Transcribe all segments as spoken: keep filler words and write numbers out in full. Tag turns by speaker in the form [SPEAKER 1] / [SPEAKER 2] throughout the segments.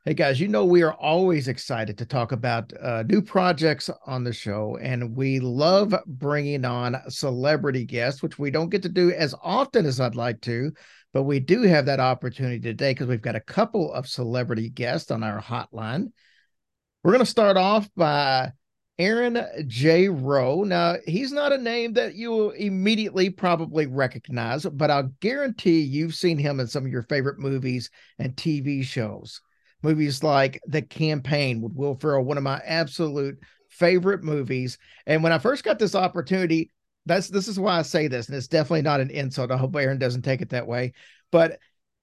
[SPEAKER 1] Hey guys, you know we are always excited to talk about uh, new projects on the show, and we love bringing on celebrity guests, which we don't get to do as often as I'd like to, but we do have that opportunity today because we've got a couple of celebrity guests on our hotline. We're going to start off by Aaron J. Rowe. Now, he's not a name that you will immediately probably recognize, but I'll guarantee you've seen him in some of your favorite movies and T V shows. Movies like The Campaign with Will Ferrell, one of my absolute favorite movies. And when I first got this opportunity, that's this is why I say this, and it's definitely not an insult. I hope Aaron doesn't take it that way. But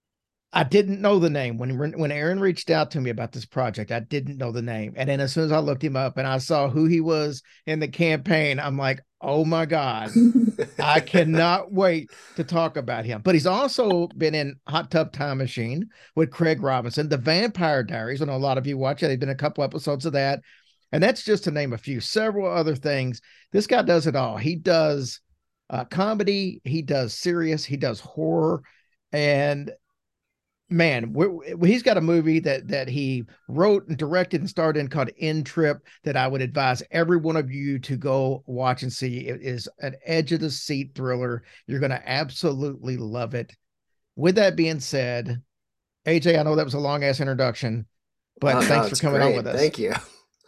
[SPEAKER 1] I didn't know the name when when Aaron reached out to me about this project. I didn't know the name, and then as soon as I looked him up and I saw who he was in The Campaign, I'm like, oh my god, I cannot wait to talk about him. But he's also been in Hot Tub Time Machine with Craig Robinson, The Vampire Diaries. I know a lot of you watch it. There's been a couple episodes of that, and that's just to name a few. Several other things. This guy does it all. He does uh, comedy. He does serious. He does horror, and man, he's got a movie that that he wrote and directed and starred in called End Trip that I would advise every one of you to go watch and see. It is an edge of the seat thriller. You're going to absolutely love it. With that being said, A J, I know that was a long ass introduction, but
[SPEAKER 2] Oh, no,
[SPEAKER 1] thanks for
[SPEAKER 2] it's
[SPEAKER 1] coming on with
[SPEAKER 2] great.
[SPEAKER 1] us.
[SPEAKER 2] Thank you.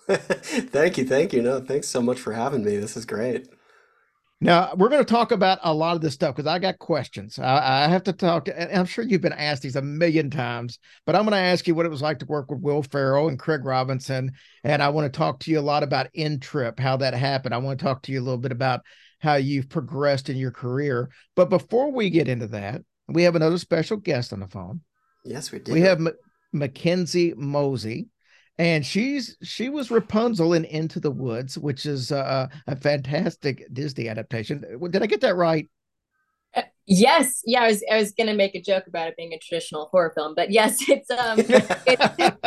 [SPEAKER 2] Thank you. Thank you. No, thanks so much for having me. This is great.
[SPEAKER 1] Now, we're going to talk about a lot of this stuff because I got questions. I, I have to talk, and I'm sure you've been asked these a million times, but I'm going to ask you what it was like to work with Will Ferrell and Craig Robinson. And I want to talk to you a lot about End Trip, how that happened. I want to talk to you a little bit about how you've progressed in your career. But before we get into that, we have another special guest on the phone.
[SPEAKER 2] Yes, we
[SPEAKER 1] We
[SPEAKER 2] do.
[SPEAKER 1] have M- Mackenzie Mosey, and she's she was Rapunzel in Into the Woods, which is uh, a fantastic Disney adaptation. Did I get that right?
[SPEAKER 3] Uh, Yes, yeah, I was I was gonna make a joke about it being a traditional horror film, but yes, it's um it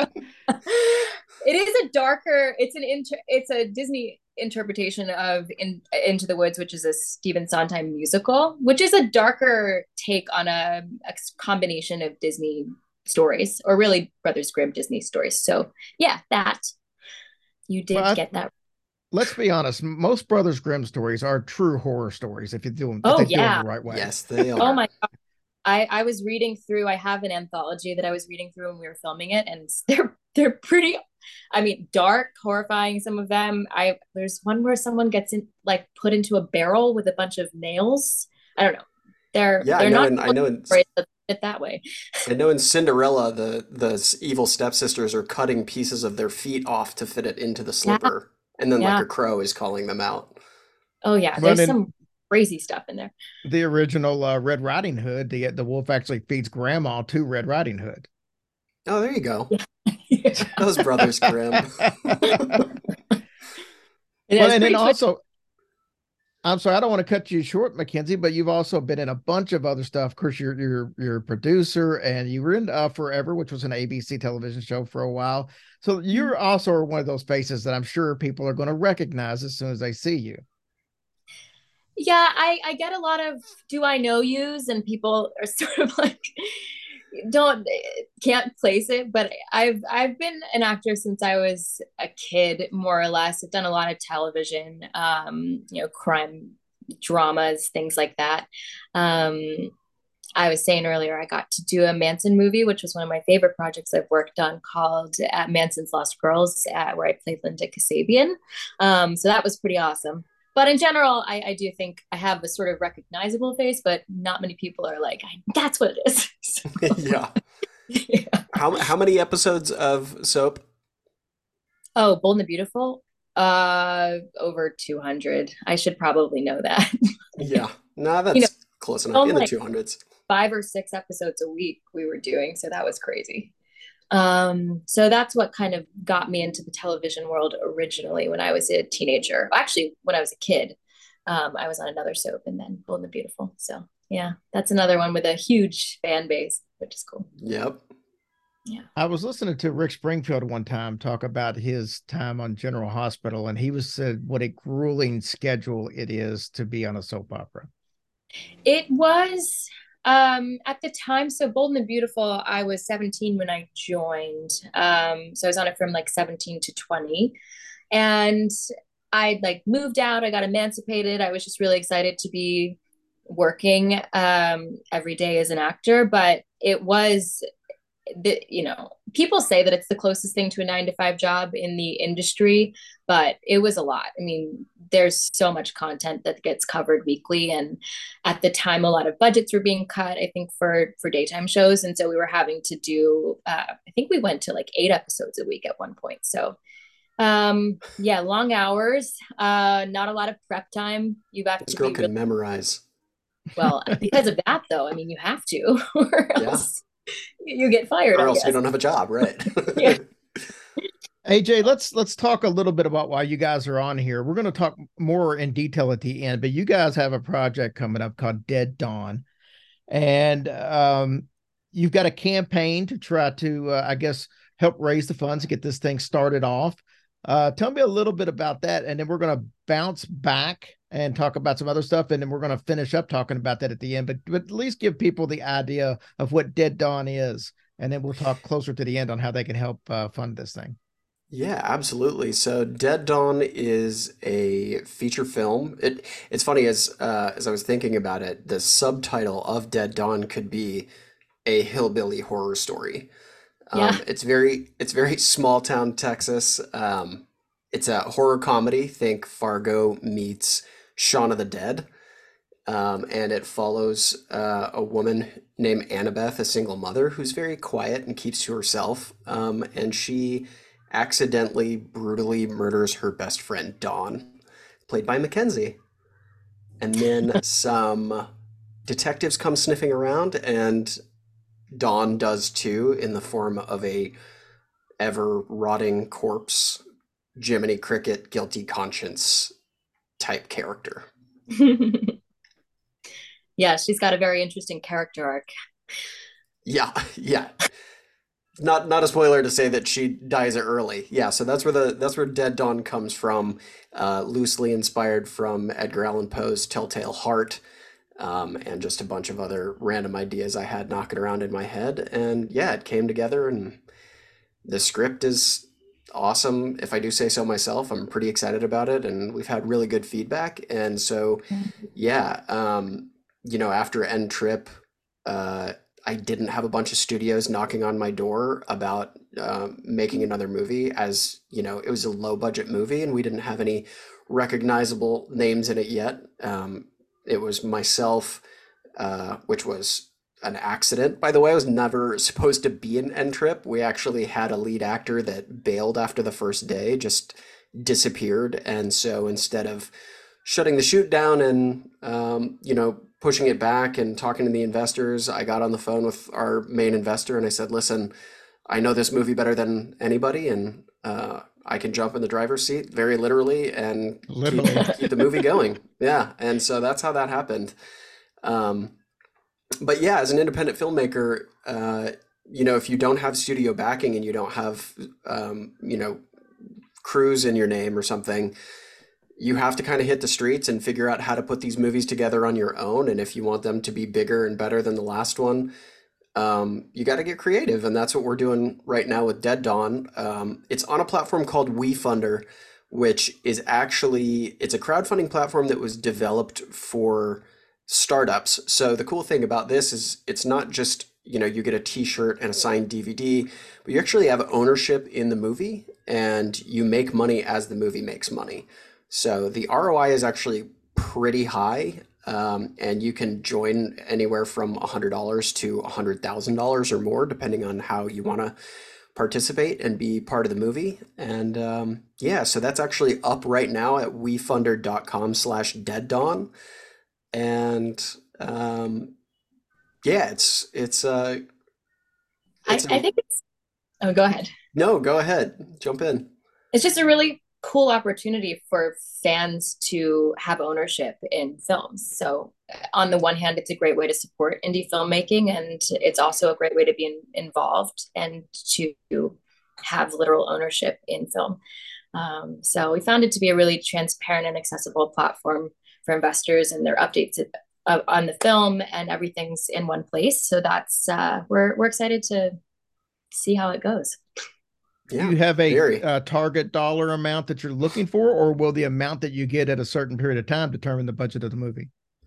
[SPEAKER 3] it is a darker, it's an inter, it's a Disney interpretation of in, Into the Woods, which is a Stephen Sondheim musical, which is a darker take on a, a combination of Disney stories, or really Brothers Grimm Disney stories. So yeah, that you
[SPEAKER 1] Well,
[SPEAKER 3] did
[SPEAKER 1] I,
[SPEAKER 3] get that.
[SPEAKER 1] let's be honest. Most Brothers Grimm stories are true horror stories if you do them if
[SPEAKER 3] Oh
[SPEAKER 1] they do them
[SPEAKER 3] yeah.
[SPEAKER 1] the right way.
[SPEAKER 2] Yes, they
[SPEAKER 3] Oh
[SPEAKER 2] are.
[SPEAKER 3] my I, I was reading through, I have an anthology that I was reading through when we were filming it, and they're they're pretty, I mean, dark, horrifying, some of them. I there's one where someone gets in, like, put into a barrel with a bunch of nails. I don't know. They're
[SPEAKER 2] Yeah, I
[SPEAKER 3] they're
[SPEAKER 2] know.
[SPEAKER 3] not
[SPEAKER 2] In I know in
[SPEAKER 3] it that way.
[SPEAKER 2] I know in Cinderella, the the s- evil stepsisters are cutting pieces of their feet off to fit it into the
[SPEAKER 3] Yeah,
[SPEAKER 2] slipper, and then like
[SPEAKER 3] yeah.
[SPEAKER 2] a crow is calling them out.
[SPEAKER 3] Oh yeah,
[SPEAKER 1] Well,
[SPEAKER 3] there's
[SPEAKER 1] in
[SPEAKER 3] some crazy stuff in there.
[SPEAKER 1] the original uh, Red Riding Hood, the the wolf actually feeds Grandma to Red Riding Hood.
[SPEAKER 2] Oh, there you go.
[SPEAKER 3] Yeah.
[SPEAKER 2] Those brothers Grimm.
[SPEAKER 3] Yeah,
[SPEAKER 1] Well,
[SPEAKER 3] it's
[SPEAKER 1] and then
[SPEAKER 3] pretty twisted.
[SPEAKER 1] also, I'm sorry, I don't want to cut you short, Mackenzie, but you've also been in a bunch of other stuff. Of course, you're you're you're a producer, and you were in uh, Forever, which was an A B C television show for a while. So you're also one of those faces that I'm sure people are going to recognize as soon as they see you.
[SPEAKER 3] Yeah, I I get a lot of do I know yous, and people are sort of like don't can't place it, but I've I've been an actor since I was a kid, more or less. I've done a lot of television, um, you know, crime dramas, things like that. Um, I was saying earlier, I got to do a Manson movie, which was one of my favorite projects I've worked on, called uh, Manson's Lost Girls, uh, where I played Linda Kasabian. Um, so that was pretty awesome. But in general, I, I do think I have a sort of recognizable face, but not many people are like, that's what it is. So,
[SPEAKER 2] Yeah.
[SPEAKER 3] yeah.
[SPEAKER 2] How how many episodes of Soap?
[SPEAKER 3] Oh, Bold and the Beautiful? Uh, over two hundred. I should probably know that.
[SPEAKER 2] Yeah. Nah,
[SPEAKER 3] You know,
[SPEAKER 2] that's close enough. In
[SPEAKER 3] film
[SPEAKER 2] the
[SPEAKER 3] like
[SPEAKER 2] two hundreds.
[SPEAKER 3] five or six episodes a week we were doing, so that was crazy. Um, so that's what kind of got me into the television world originally when I was a teenager. Actually, when I was a kid, um, I was on another soap, and then Bold and the Beautiful. So yeah, that's another one with a huge fan base, which is cool.
[SPEAKER 2] Yep.
[SPEAKER 3] Yeah.
[SPEAKER 1] I was listening to Rick Springfield one time talk about his time on General Hospital, and he was said what a grueling schedule it is to be on a soap opera.
[SPEAKER 3] It was. Um, at the time, so Bold and the Beautiful, I was seventeen when I joined. Um, so I was on it from like seventeen to twenty. And I like moved out, I got emancipated. I was just really excited to be working um every day as an actor, but it was the, you know, people say that it's the closest thing to a nine to five job in the industry, but it was a lot. I mean, there's so much content that gets covered weekly, and at the time, a lot of budgets were being cut. I think for for daytime shows, and so we were having to do. Uh, I think we went to like eight episodes a week at one point. So, um, yeah, long hours. Uh, not a lot of prep time. You have
[SPEAKER 2] This
[SPEAKER 3] to
[SPEAKER 2] girl
[SPEAKER 3] be
[SPEAKER 2] can
[SPEAKER 3] really
[SPEAKER 2] memorize.
[SPEAKER 3] well because of that, though. I mean, you have to, or
[SPEAKER 2] Yeah.
[SPEAKER 3] else you get fired.
[SPEAKER 2] Or
[SPEAKER 3] I
[SPEAKER 2] else you
[SPEAKER 3] guess.
[SPEAKER 2] don't have a job, right?
[SPEAKER 3] Yeah.
[SPEAKER 1] A J, let's let's talk a little bit about why you guys are on here. We're going to talk more in detail at the end, but you guys have a project coming up called Dead Dawn, and um, you've got a campaign to try to, uh, I guess, help raise the funds to get this thing started off. Uh, tell me a little bit about that, and then we're going to bounce back and talk about some other stuff, and then we're going to finish up talking about that at the end. But, but at least give people the idea of what Dead Dawn is, and then we'll talk closer to the end on how they can help uh, fund this thing.
[SPEAKER 2] Yeah, absolutely. So Dead Dawn is a feature film. It it's funny as uh, as I was thinking about it, the subtitle of Dead Dawn could be a hillbilly horror story.
[SPEAKER 3] Yeah.
[SPEAKER 2] Um, it's very it's very small town Texas. Um, it's a horror comedy. Think Fargo meets Shaun of the Dead. Um, and it follows uh, a woman named Annabeth, a single mother who's very quiet and keeps to herself. Um, and she accidentally, brutally murders her best friend, Dawn, played by Mackenzie. And then some detectives come sniffing around, and Dawn does too, in the form of a ever rotting corpse, Jiminy Cricket, guilty conscience type character.
[SPEAKER 3] Yeah, she's got a very interesting character arc.
[SPEAKER 2] Yeah, yeah. Not not a spoiler to say that she dies early. Yeah, so that's where the that's where Dead Dawn comes from, uh, loosely inspired from Edgar Allan Poe's Telltale Heart, um, and just a bunch of other random ideas I had knocking around in my head. And yeah, it came together, and the script is awesome. If I do say so myself, I'm pretty excited about it, and we've had really good feedback. And so, yeah, um, you know, after End Trip, uh, I didn't have a bunch of studios knocking on my door about um, making another movie, as you know, it was a low budget movie and we didn't have any recognizable names in it yet. Um, it was myself, uh, which was an accident, by the way. I was never supposed to be in End Trip. We actually had a lead actor that bailed after the first day, just disappeared. And so instead of shutting the shoot down and, um, you know, pushing it back and talking to the investors, I got on the phone with our main investor and I said, listen, I know this movie better than anybody, and uh, I can jump in the driver's seat very literally and
[SPEAKER 1] Literally.
[SPEAKER 2] keep, keep the movie going. Yeah. And so that's how that happened. Um, but yeah, as an independent filmmaker, uh, you know, if you don't have studio backing and you don't have, um, you know, crews in your name or something, you have to kind of hit the streets and figure out how to put these movies together on your own. And if you want them to be bigger and better than the last one, um, you got to get creative. And that's what we're doing right now with Dead Dawn. Um, it's on a platform called WeFunder, which is actually, it's a crowdfunding platform that was developed for startups. So the cool thing about this is it's not just, you know, you get a t-shirt and a signed D V D, but you actually have ownership in the movie and you make money as the movie makes money. So the R O I is actually pretty high, um, and you can join anywhere from one hundred dollars to one hundred thousand dollars or more, depending on how you want to participate and be part of the movie. And um, yeah, so that's actually up right now at wefunder.com slash dead dawn. And um, yeah, it's, it's, uh, it's
[SPEAKER 3] I, I think it's, oh, go ahead.
[SPEAKER 2] No, go ahead. Jump in.
[SPEAKER 3] It's just a really cool opportunity for fans to have ownership in films. So on the one hand, it's a great way to support indie filmmaking, and it's also a great way to be in, involved and to have literal ownership in film. Um, so we found it to be a really transparent and accessible platform for investors, and their updates uh, on the film, and everything's in one place. So that's uh, we're we're excited to see how it goes.
[SPEAKER 1] Yeah, do you have a, a target dollar amount that you're looking for, or will the amount that you get at a certain period of time determine the budget of the movie?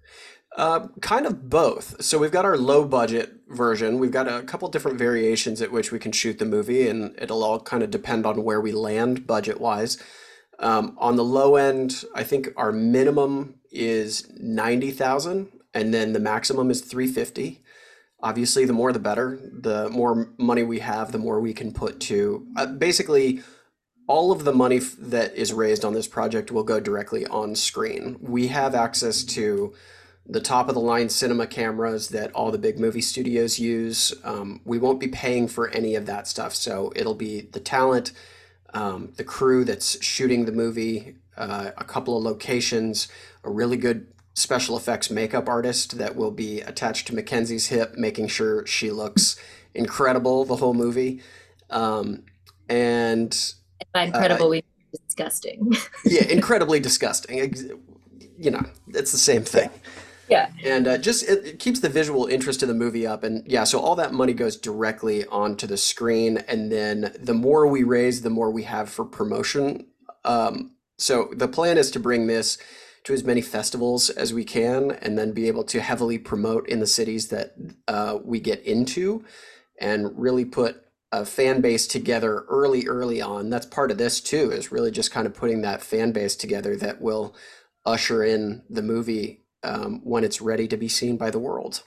[SPEAKER 2] Uh, kind of both. So we've got our low budget version. We've got a couple different variations at which we can shoot the movie, and it'll all kind of depend on where we land budget wise. Um, on the low end, I think our minimum is ninety thousand, and then the maximum is three fifty. Obviously, the more the better. The more money we have, the more we can put to uh, basically all of the money f- that is raised on this project will go directly on screen. We have access to the top of the line cinema cameras that all the big movie studios use. Um, we won't be paying for any of that stuff. So it'll be the talent, um, the crew that's shooting the movie, uh, a couple of locations, a really good special effects makeup artist that will be attached to Mackenzie's hip, making sure she looks incredible the whole movie. Um, and
[SPEAKER 3] by incredible, uh, we disgusting.
[SPEAKER 2] Yeah, incredibly disgusting. You know, it's the same thing.
[SPEAKER 3] Yeah.
[SPEAKER 2] And uh, just it, it keeps the visual interest of the movie up. And yeah, so all that money goes directly onto the screen. And then the more we raise, the more we have for promotion. Um, so the plan is to bring this to as many festivals as we can, and then be able to heavily promote in the cities that uh, we get into, and really put a fan base together early, early on. That's part of this too, is really just kind of putting that fan base together that will usher in the movie um, when it's ready to be seen by the world.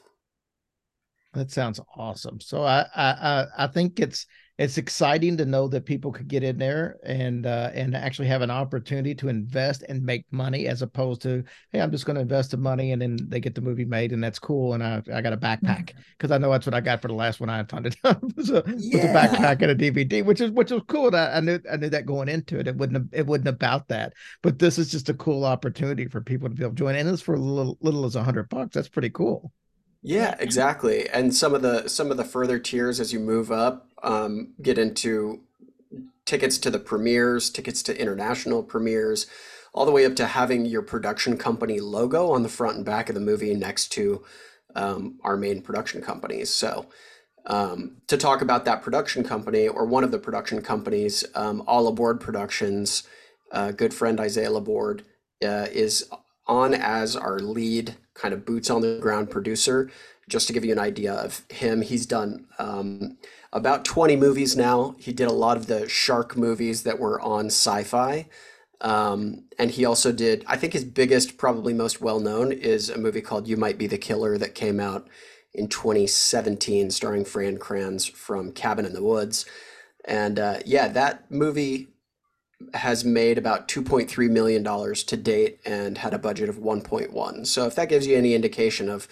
[SPEAKER 1] That sounds awesome. So I I I think it's it's exciting to know that people could get in there and uh, and actually have an opportunity to invest and make money, as opposed to, hey, I'm just going to invest the money and then they get the movie made and that's cool. And I I got a backpack, because I know that's what I got for the last one I attended. was a yeah. was a backpack and a D V D, which is which was cool. I, I knew I knew that going into it. It wouldn't have, it wasn't about that. But this is just a cool opportunity for people to be able to join. And it's for a little little as a hundred bucks. That's pretty cool.
[SPEAKER 2] Yeah, exactly. And some of the some of the further tiers as you move up um, get into tickets to the premieres, tickets to international premieres, all the way up to having your production company logo on the front and back of the movie next to um, our main production companies. So um, to talk about that production company, or one of the production companies, um, All Aboard Productions, uh, good friend Isaiah Laborde uh, is on as our lead kind of boots on the ground producer. Just to give you an idea of him, he's done um, about twenty movies now. He did a lot of the shark movies that were on Sci-Fi. Um, and he also did, I think his biggest, probably most well-known, is a movie called You Might Be the Killer that came out in twenty seventeen, starring Fran Kranz from Cabin in the Woods. And uh, yeah, that movie has made about two point three million dollars to date and had a budget of one point one. So if that gives you any indication of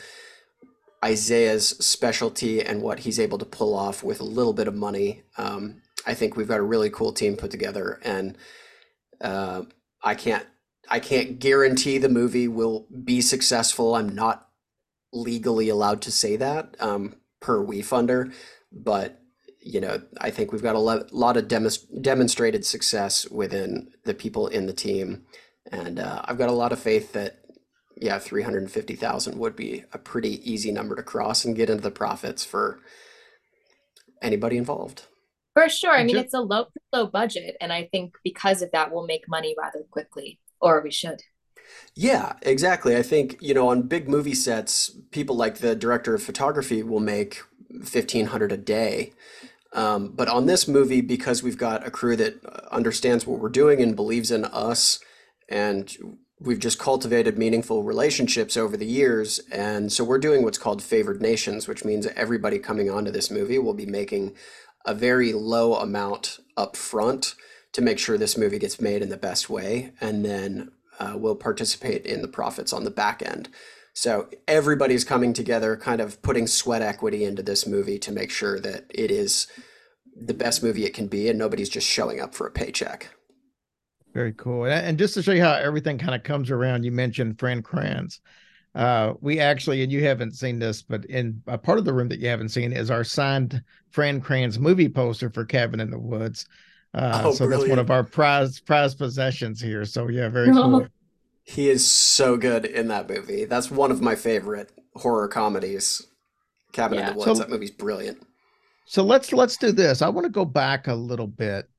[SPEAKER 2] Isaiah's specialty and what he's able to pull off with a little bit of money, um, I think we've got a really cool team put together. And uh, I can't I can't guarantee the movie will be successful. I'm not legally allowed to say that um, per WeFunder, but you know, I think we've got a lot, lot of demonst- demonstrated success within the people in the team. And uh, I've got a lot of faith that, yeah, three hundred fifty thousand would be a pretty easy number to cross and get into the profits for anybody involved.
[SPEAKER 3] For sure. I mean, it's a low, low budget. And I think because of that, we'll make money rather quickly, or we should.
[SPEAKER 2] Yeah, exactly. I think, you know, on big movie sets, people like the director of photography will make fifteen hundred a day. Um, but on this movie, because we've got a crew that understands what we're doing and believes in us, and we've just cultivated meaningful relationships over the years. And so we're doing what's called favored nations, which means everybody coming onto this movie will be making a very low amount up front to make sure this movie gets made in the best way. And then uh, we'll participate in the profits on the back end. So everybody's coming together, kind of putting sweat equity into this movie to make sure that it is the best movie it can be, and nobody's just showing up for a paycheck.
[SPEAKER 1] Very cool. And just to show you how everything kind of comes around, you mentioned Fran Kranz. Uh, we actually, and you haven't seen this, but in a part of the room that you haven't seen is our signed Fran Kranz movie poster for Cabin in the Woods. Uh, oh, so brilliant. That's one of our prized prize possessions here. So yeah, very cool.
[SPEAKER 2] He is so good in that movie. That's one of my favorite horror comedies. Cabin in the
[SPEAKER 3] Yeah.
[SPEAKER 2] Woods.
[SPEAKER 1] So
[SPEAKER 2] That movie's brilliant.
[SPEAKER 1] so let's let's do this. I want to go back a little bit.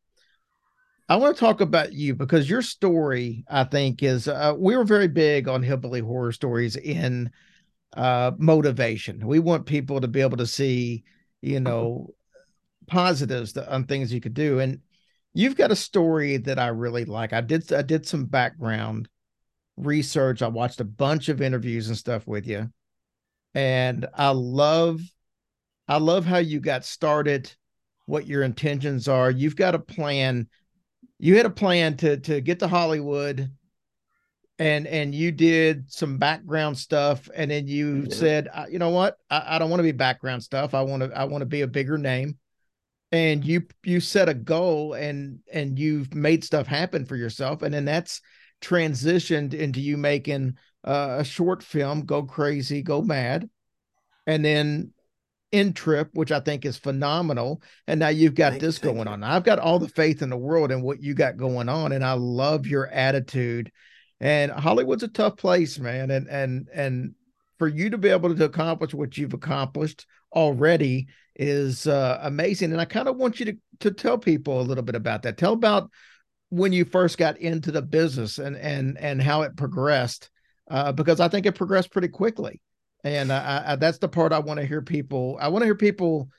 [SPEAKER 1] I want to talk about you because your story, I think, is uh, we were very big on hillbilly horror stories in uh, motivation. We want people to be able to see, you know, positives to, on things you could do. And you've got a story that I really like. I did I did some background research. I watched a bunch of interviews and stuff with you, and I love I love how you got started, what your intentions are. You've got a plan. You had a plan to to get to Hollywood, and and you did some background stuff, and then you
[SPEAKER 2] Yeah.
[SPEAKER 1] said, you know what, I, I don't want to be background stuff. I want to I want to be a bigger name. And you you set a goal, and and you've made stuff happen for yourself, and then that's transitioned into you making uh, a short film, Go Crazy, Go Mad, and then In Trip, which I think is phenomenal. And now you've got
[SPEAKER 2] Thank you.
[SPEAKER 1] this
[SPEAKER 2] Thank
[SPEAKER 1] going
[SPEAKER 2] you.
[SPEAKER 1] on. I've got all the faith in the world in what you got going on, and I love your attitude. And Hollywood's a tough place, man. And and and for you to be able to accomplish what you've accomplished already is uh, amazing. And I kind of want you to to tell people a little bit about that. Tell about when you first got into the business, and and and how it progressed, uh, because I think it progressed pretty quickly. And I, I, that's the part I want to hear people. I want to hear people.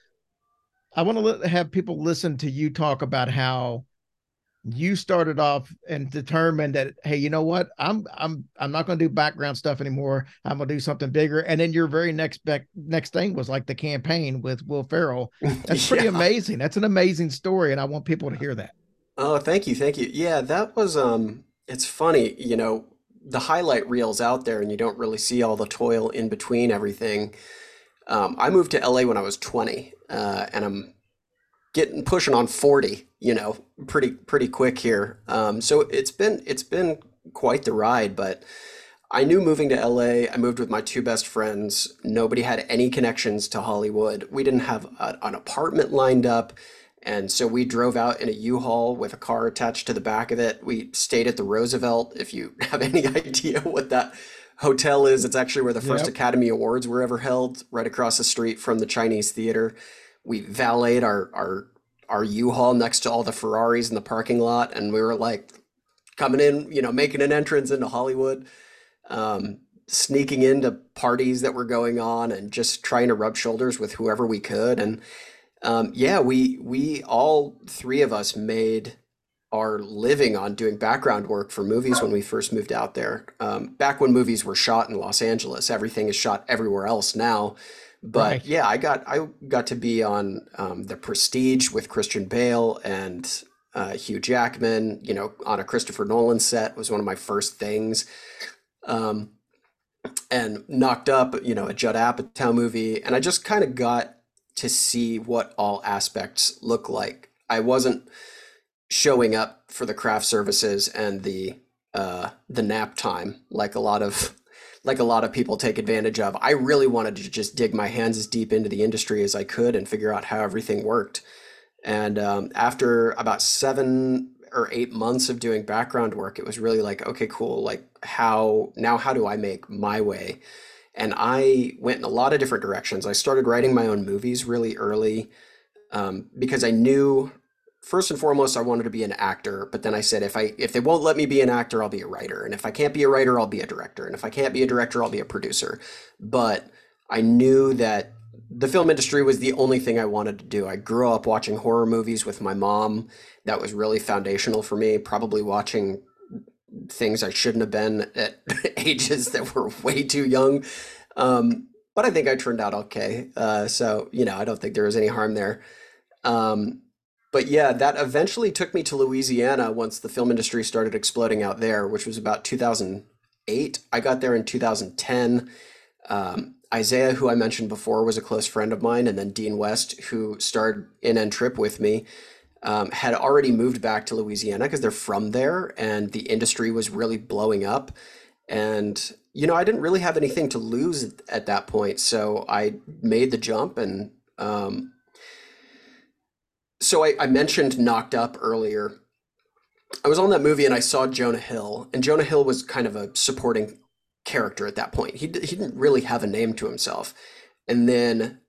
[SPEAKER 1] I want to let, have people listen to you talk about how you started off and determined that, hey, you know what, I'm I'm I'm not going to do background stuff anymore. I'm going to do something bigger. And then your very next bec- next thing was like the campaign with Will Ferrell. That's pretty
[SPEAKER 2] Yeah.
[SPEAKER 1] amazing. That's an amazing story, and I want people to hear that.
[SPEAKER 2] Oh, thank you. Thank you. Yeah, that was um it's funny, you know, the highlight reels out there and you don't really see all the toil in between everything. Um, I moved to L A when I was twenty, uh, and I'm getting pushing on forty, you know, pretty pretty quick here. Um, so it's been it's been quite the ride, but I knew moving to L A, I moved with my two best friends. Nobody had any connections to Hollywood. We didn't have a, an apartment lined up. And so we drove out in a U-Haul with a car attached to the back of it. We stayed at the Roosevelt. If you have any idea what that hotel is, it's actually where the first
[SPEAKER 1] Yep.
[SPEAKER 2] Academy Awards were ever held, right across the street from the Chinese Theater. We valeted our our our U-Haul next to all the Ferraris in the parking lot, and we were like coming in, you know, making an entrance into Hollywood, um, sneaking into parties that were going on, and just trying to rub shoulders with whoever we could. And um, yeah, we we all three of us made our living on doing background work for movies when we first moved out there. Um, back when movies were shot in Los Angeles, everything is shot everywhere else now. But
[SPEAKER 1] Right.
[SPEAKER 2] yeah, I got I got to be on um, The Prestige with Christian Bale and uh, Hugh Jackman. You know, on a Christopher Nolan set was one of my first things. Um, and Knocked Up, you know, a Judd Apatow movie, and I just kind of got to see what all aspects look like. I wasn't showing up for the craft services and the uh, the nap time like a lot of like a lot of people take advantage of. I really wanted to just dig my hands as deep into the industry as I could and figure out how everything worked. And um, after about seven or eight months of doing background work, it was really like, okay, cool. Like, how now? How do I make my way? And I went in a lot of different directions. I started writing my own movies really early, um, because I knew first and foremost I wanted to be an actor. But then I said, if I if they won't let me be an actor, I'll be a writer. And if I can't be a writer, I'll be a director. And if I can't be a director, I'll be a producer. But I knew that the film industry was the only thing I wanted to do. I grew up watching horror movies with my mom. That was really foundational for me. Probably watching things I shouldn't have been at ages that were way too young. Um, but I think I turned out okay. Uh, so, you know, I don't think there was any harm there. Um, but yeah, that eventually took me to Louisiana once the film industry started exploding out there, which was about two thousand eight. I got there in two thousand ten. Um, Isaiah, who I mentioned before, was a close friend of mine, and then Dean West, who starred in N Trip with me, um, had already moved back to Louisiana because they're from there, and the industry was really blowing up. And you know, I didn't really have anything to lose at, at that point, so I made the jump. And um, so I, I mentioned Knocked Up earlier. I was on that movie and I saw Jonah Hill, and Jonah Hill was kind of a supporting character at that point. He d- he didn't really have a name to himself. And then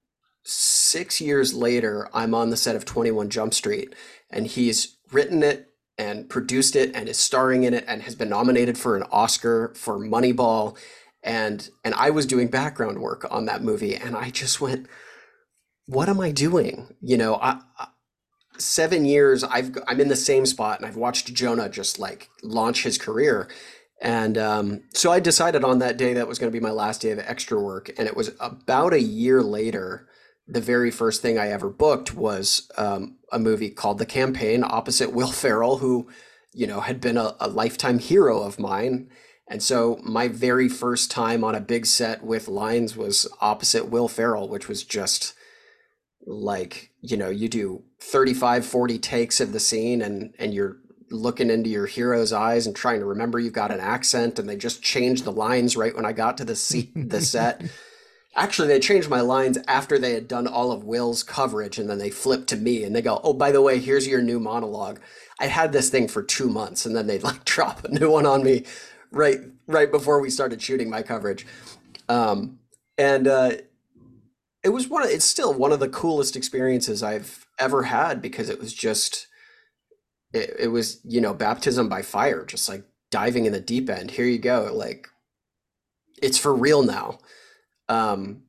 [SPEAKER 2] six years later, I'm on the set of twenty-one Jump Street, and he's written it and produced it and is starring in it and has been nominated for an Oscar for Moneyball. And and I was doing background work on that movie, and I just went, what am I doing? You know, I, I seven years I've I'm in the same spot, and I've watched Jonah just like launch his career. And um, so I decided on that day that was going to be my last day of extra work. And it was about a year later, the very first thing I ever booked was um, a movie called The Campaign opposite Will Ferrell, who, you know, had been a, a lifetime hero of mine. And so my very first time on a big set with lines was opposite Will Ferrell, which was just like, you know, you do thirty-five, forty takes of the scene, and and you're looking into your hero's eyes and trying to remember you've got an accent, and they just changed the lines right when I got to the seat, the set. Actually, they changed my lines after they had done all of Will's coverage, and then they flipped to me and they go, "Oh, by the way, here's your new monologue." I had this thing for two months, and then they'd like drop a new one on me right right before we started shooting my coverage. Um, and uh, it was one of, it's still one of the coolest experiences I've ever had, because it was just it, it was, you know, baptism by fire, just like diving in the deep end. Here you go. Like, it's for real now. Um,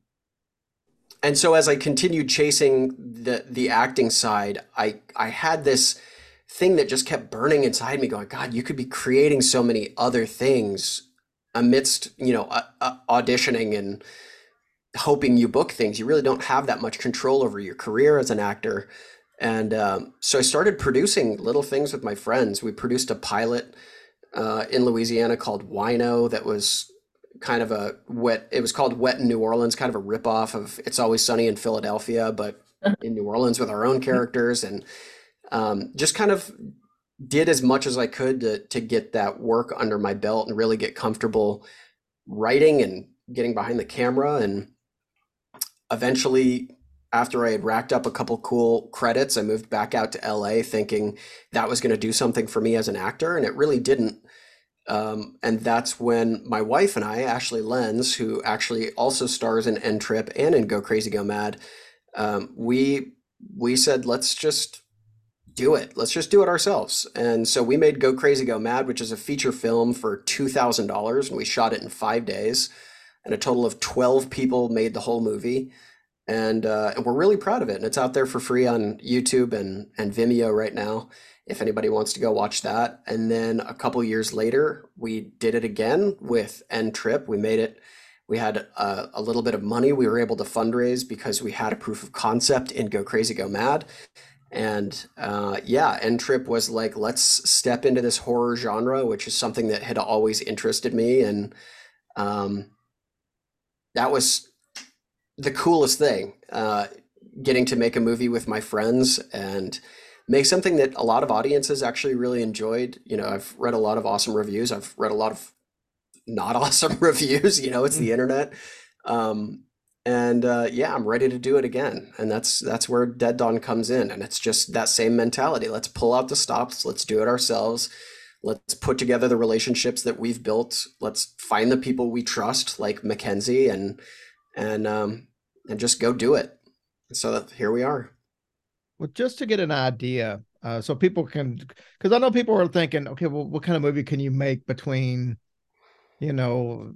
[SPEAKER 2] and so as I continued chasing the the acting side, I I had this thing that just kept burning inside me, going, God, you could be creating so many other things amidst, you know, uh, uh, auditioning and hoping you book things. You really don't have that much control over your career as an actor. And um, so I started producing little things with my friends. We produced a pilot uh, in Louisiana called Wino that was kind of a wet, it was called Wet in New Orleans, kind of a ripoff of It's Always Sunny in Philadelphia, but in New Orleans with our own characters. And um, just kind of did as much as I could to, to get that work under my belt and really get comfortable writing and getting behind the camera. And eventually, after I had racked up a couple cool credits, I moved back out to L A thinking that was going to do something for me as an actor, and it really didn't. Um, and that's when my wife and I, Ashley Lenz, who actually also stars in N Trip and in Go Crazy Go Mad, um, we we said, let's just do it. Let's just do it ourselves. And so we made Go Crazy Go Mad, which is a feature film for two thousand dollars, and we shot it in five days. And a total of twelve people made the whole movie. And, uh, and we're really proud of it. And it's out there for free on YouTube and, and Vimeo right now, if anybody wants to go watch that. And then a couple years later, we did it again with N Trip. We made it, we had a, a little bit of money we were able to fundraise because we had a proof of concept in Go Crazy Go Mad. And uh, yeah, N Trip was like, let's step into this horror genre, which is something that had always interested me. And um, that was the coolest thing, uh, getting to make a movie with my friends and make something that a lot of audiences actually really enjoyed. You know, I've read a lot of awesome reviews. I've read a lot of not awesome reviews. You know, it's the internet. Um, and uh, yeah, I'm ready to do it again. And that's that's where Dead Dawn comes in. And it's just that same mentality. Let's pull out the stops. Let's do it ourselves. Let's put together the relationships that we've built. Let's find the people we trust, like Mackenzie, and and um, and just go do it. So that, here we are.
[SPEAKER 1] Well, just to get an idea, uh, so people can, because I know people are thinking, okay, well, what kind of movie can you make between, you know,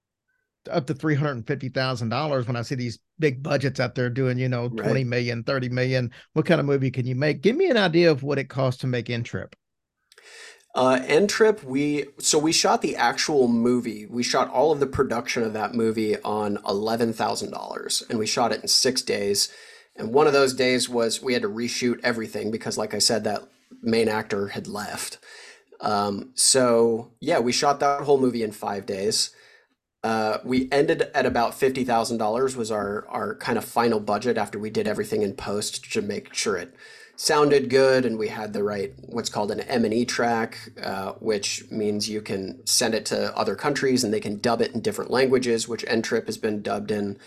[SPEAKER 1] up to three hundred fifty thousand dollars when I see these big budgets out there doing, you know, twenty
[SPEAKER 2] Right.
[SPEAKER 1] million, thirty million. What kind of movie can you make? Give me an idea of what it costs to make N Trip.
[SPEAKER 2] Uh, N Trip, we so we shot the actual movie. We shot all of the production of that movie on eleven thousand dollars, and we shot it in six days. And one of those days was we had to reshoot everything because, like I said, that main actor had left. Um, so yeah, we shot that whole movie in five days. Uh, we ended at about fifty thousand dollars was our our kind of final budget after we did everything in post to make sure it sounded good, and we had the right what's called an M and E track, uh, which means you can send it to other countries and they can dub it in different languages, which N Trip has been dubbed in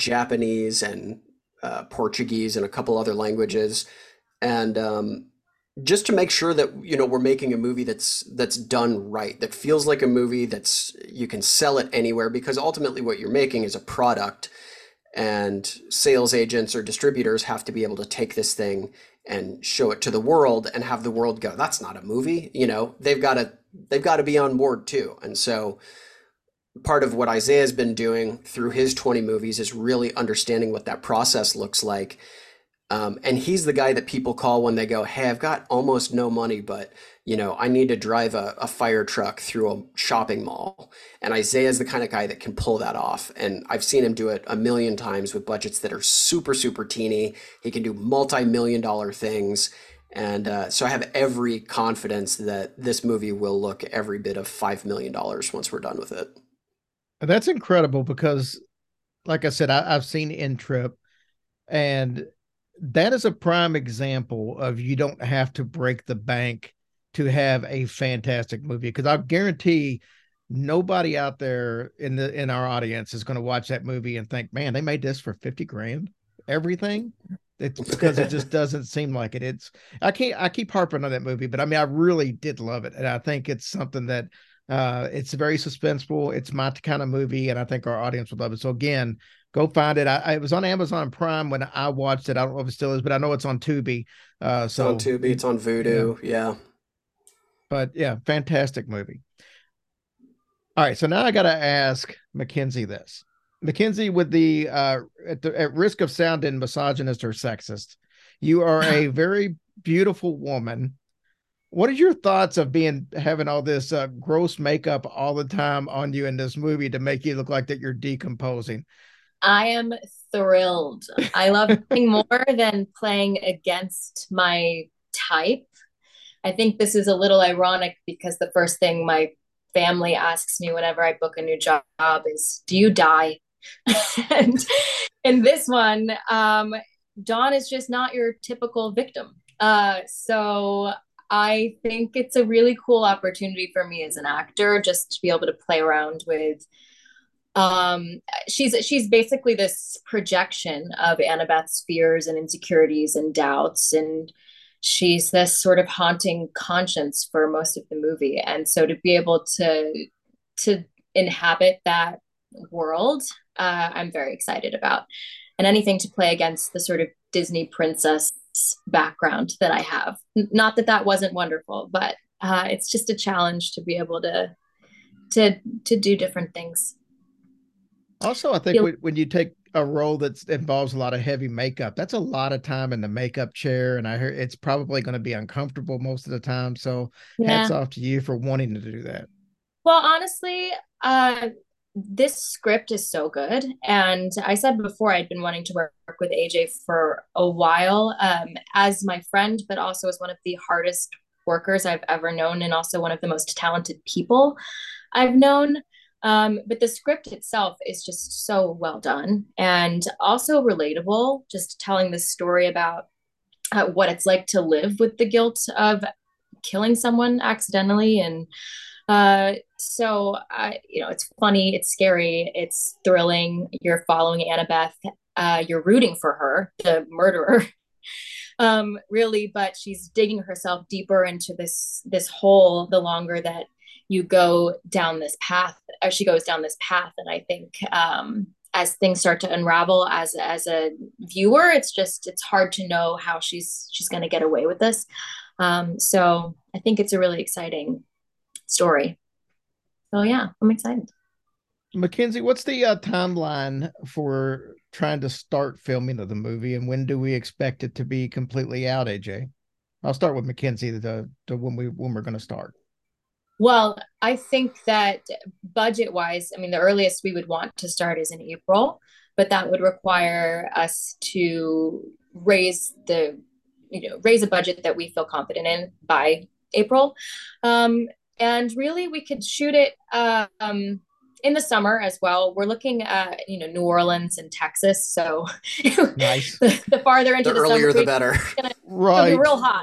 [SPEAKER 2] Japanese and uh, Portuguese and a couple other languages. And um, just to make sure that you know we're making a movie that's that's done right, that feels like a movie that's you can sell it anywhere, because ultimately what you're making is a product, and sales agents or distributors have to be able to take this thing and show it to the world and have the world go, that's not a movie. You know, they've got to they've got to be on board too. And so part of what Isaiah's been doing through his twenty movies is really understanding what that process looks like. Um, and he's the guy that people call when they go, hey, I've got almost no money, but you know, I need to drive a, a fire truck through a shopping mall. And Isaiah's the kind of guy that can pull that off. And I've seen him do it a million times with budgets that are super, super teeny. He can do multi-million dollar things. And uh, so I have every confidence that this movie will look every bit of five million dollars once we're done with it.
[SPEAKER 1] That's incredible because, like I said, I, I've seen In Trip, and that is a prime example of you don't have to break the bank to have a fantastic movie. Because I guarantee nobody out there in the in our audience is going to watch that movie and think, man, they made this for fifty grand. Everything. It's because it just doesn't seem like it. It's I can't I keep harping on that movie, but I mean, I really did love it. And I think it's something that uh it's very suspenseful. It's my kind of movie, and I think our audience would love it. So again, go find it. I, I it was on Amazon Prime when I watched it. I don't know if it still is, but I know it's on Tubi. Uh, so
[SPEAKER 2] it's on Tubi, it's on Vudu, yeah. yeah.
[SPEAKER 1] But yeah, fantastic movie. All right, so now I got to ask Mackenzie this. Mackenzie, with the uh, at the at risk of sounding misogynist or sexist, you are a very beautiful woman. What are your thoughts of being having all this uh, gross makeup all the time on you in this movie to make you look like that you're decomposing?
[SPEAKER 3] I am thrilled. I love nothing more than playing against my type. I think this is a little ironic because the first thing my family asks me whenever I book a new job is, do you dye? And in this one, um, Dawn is just not your typical victim. Uh, so I think it's a really cool opportunity for me as an actor just to be able to play around with um she's she's basically this projection of Annabeth's fears and insecurities and doubts, and she's this sort of haunting conscience for most of the movie. And so to be able to to inhabit that world, uh, I'm very excited about. And anything to play against the sort of Disney princess background that I have. Not that that wasn't wonderful, but uh, it's just a challenge to be able to to to do different things.
[SPEAKER 1] Also, I think You'll, when you take a role that involves a lot of heavy makeup, that's a lot of time in the makeup chair. And I heard it's probably going to be uncomfortable most of the time. So yeah. Hats off to you for wanting to do that.
[SPEAKER 3] Well, honestly, uh, this script is so good. And I said before, I'd been wanting to work with A J for a while, um, as my friend, but also as one of the hardest workers I've ever known, and also one of the most talented people I've known. Um, but the script itself is just so well done and also relatable, just telling this story about uh, what it's like to live with the guilt of killing someone accidentally. And uh, so, uh, you know, it's funny, it's scary, it's thrilling. You're following Annabeth, uh, you're rooting for her, the murderer, um, really, but she's digging herself deeper into this, this hole the longer that you go down this path, as she goes down this path. And I think um, as things start to unravel as, as a viewer, it's just, it's hard to know how she's, she's going to get away with this. Um, so I think it's a really exciting story. So yeah, I'm excited.
[SPEAKER 1] Mackenzie, what's the uh, timeline for trying to start filming of the movie, and when do we expect it to be completely out, A J? I'll start with Mackenzie, the, the when we, when we're going to start.
[SPEAKER 3] Well, I think that budget-wise, I mean, the earliest we would want to start is in April, but that would require us to raise the, you know, raise a budget that we feel confident in by April. Um, and really, we could shoot it um, in the summer as well. We're looking at, you know, New Orleans and Texas, so
[SPEAKER 1] nice.
[SPEAKER 3] the, the farther into
[SPEAKER 2] the,
[SPEAKER 3] the
[SPEAKER 2] earlier,
[SPEAKER 3] summer,
[SPEAKER 2] the better.
[SPEAKER 3] It's gonna,
[SPEAKER 1] right.
[SPEAKER 3] It'll be real hot.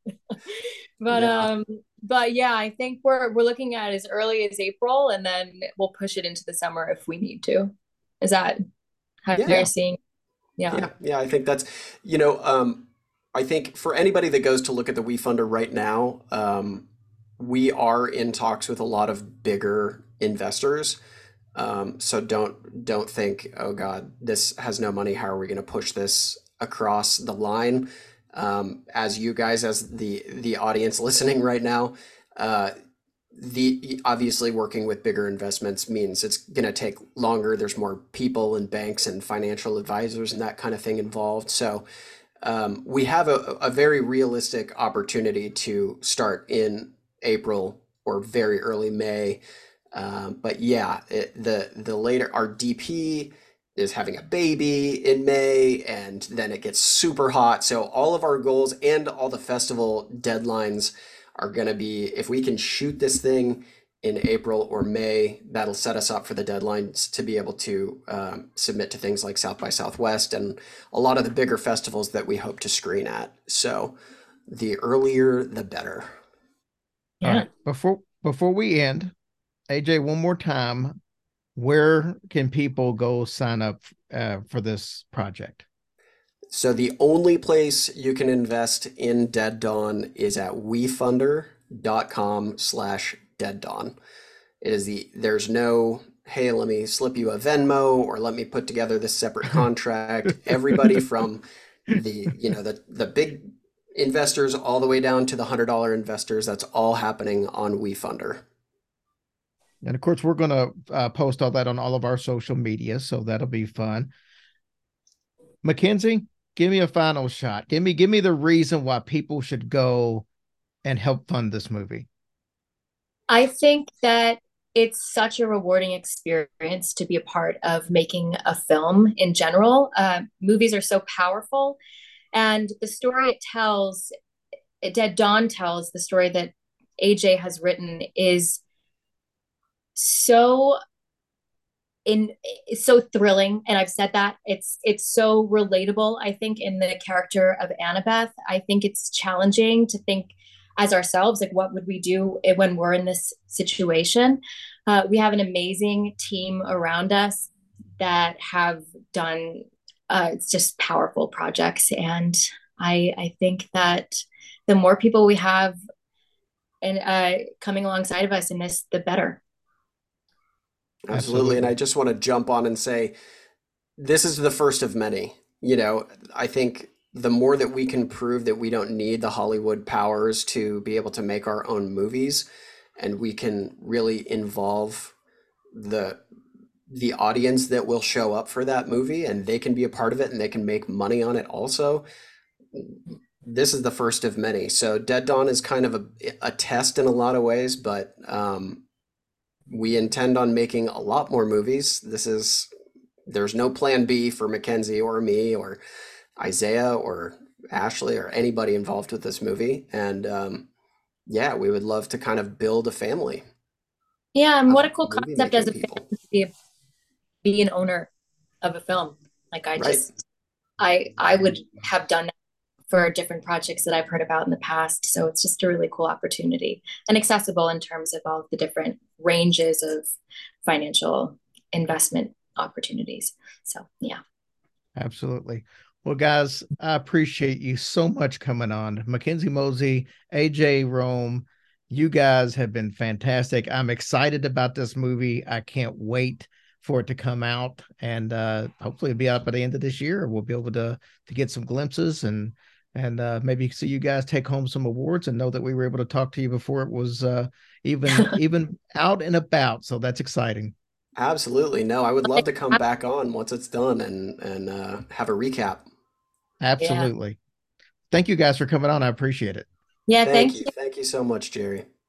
[SPEAKER 3] But
[SPEAKER 2] yeah.
[SPEAKER 3] um. But yeah, I think we're we're looking at as early as April, and then we'll push it into the summer if we need to. Is that how
[SPEAKER 2] yeah.
[SPEAKER 3] you're seeing?
[SPEAKER 2] Yeah. yeah, yeah. I think that's, you know, um, I think for anybody that goes to look at the WeFunder right now, um, we are in talks with a lot of bigger investors. Um, so don't don't think, oh God, this has no money. How are we going to push this across the line? Um, as you guys, as the the audience listening right now, uh, the obviously working with bigger investments means it's going to take longer. There's more people and banks and financial advisors and that kind of thing involved. So um, we have a, a very realistic opportunity to start in April or very early May. Um, but yeah, it, the the later our D P is having a baby in May, and then it gets super hot. So all of our goals and all the festival deadlines are going to be, if we can shoot this thing in April or May, that'll set us up for the deadlines to be able to um, submit to things like South by Southwest and a lot of the bigger festivals that we hope to screen at. So the earlier, the better.
[SPEAKER 1] Yeah. All right. Before before we end, A J, one more time, where can people go sign up uh, for this project?
[SPEAKER 2] So the only place you can invest in Dead Dawn is at wefunder.com slash Dead Dawn. It is the, there's no, hey, let me slip you a Venmo or let me put together this separate contract. Everybody from the, you know, the, the big investors all the way down to the one hundred dollar investors, that's all happening on WeFunder.
[SPEAKER 1] And of course, we're going to uh, post all that on all of our social media, so that'll be fun. Mackenzie, give me a final shot. Give me, give me the reason why people should go and help fund this movie.
[SPEAKER 3] I think that it's such a rewarding experience to be a part of making a film in general. Uh, movies are so powerful, and the story it tells, Dead Dawn tells, the story that A J has written is so in it's so thrilling, and I've said that it's it's so relatable. I think in the character of Annabeth, I think it's challenging to think as ourselves, like what would we do when we're in this situation. Uh, we have an amazing team around us that have done uh, it's just powerful projects, and I I think that the more people we have and uh, coming alongside of us in this, the better.
[SPEAKER 2] Absolutely. Absolutely. And I just want to jump on and say, this is the first of many. You know, I think the more that we can prove that we don't need the Hollywood powers to be able to make our own movies, and we can really involve the the audience that will show up for that movie, and they can be a part of it and they can make money on it also. This is the first of many. So Dead Dawn is kind of a, a test in a lot of ways, but um, we intend on making a lot more movies. This is, there's no plan B for Mackenzie or me or Isaiah or Ashley or anybody involved with this movie. And um, yeah, we would love to kind of build a family.
[SPEAKER 3] Yeah, and what a cool concept as a family to be, be an owner of a film. Like I just, right. I I would have done that for different projects that I've heard about in the past. So it's just a really cool opportunity and accessible in terms of all of the different ranges of financial investment opportunities. So, yeah.
[SPEAKER 1] Absolutely. Well, guys, I appreciate you so much coming on. Mackenzie Mosey, A J Rome, you guys have been fantastic. I'm excited about this movie. I can't wait for it to come out, and uh, hopefully it'll be out by the end of this year. We'll be able to to get some glimpses and and uh, maybe see you guys take home some awards, and know that we were able to talk to you before it was uh, even even out and about. So that's exciting.
[SPEAKER 2] Absolutely. No, I would love to come back on once it's done and and uh, have a recap.
[SPEAKER 1] Absolutely. Yeah. Thank you guys for coming on. I appreciate it.
[SPEAKER 3] Yeah,
[SPEAKER 2] thank,
[SPEAKER 3] thank
[SPEAKER 2] you.
[SPEAKER 3] you.
[SPEAKER 2] Thank you so much, Jerry.